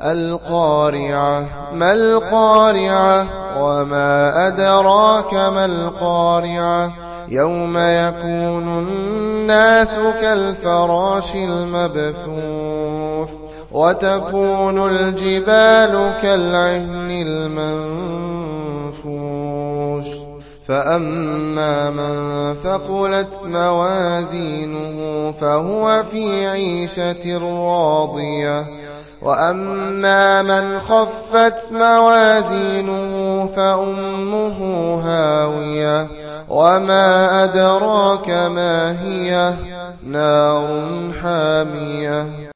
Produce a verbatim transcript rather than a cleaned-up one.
القارعة ما القارعة وما أدراك ما القارعة يوم يكون الناس كالفراش المبثوث وتكون الجبال كالعهن المنفوش فأما من ثقلت موازينه فهو في عيشة راضية وأما من خفت موازينه فأمه هاوية وما أدراك ما هي نار حامية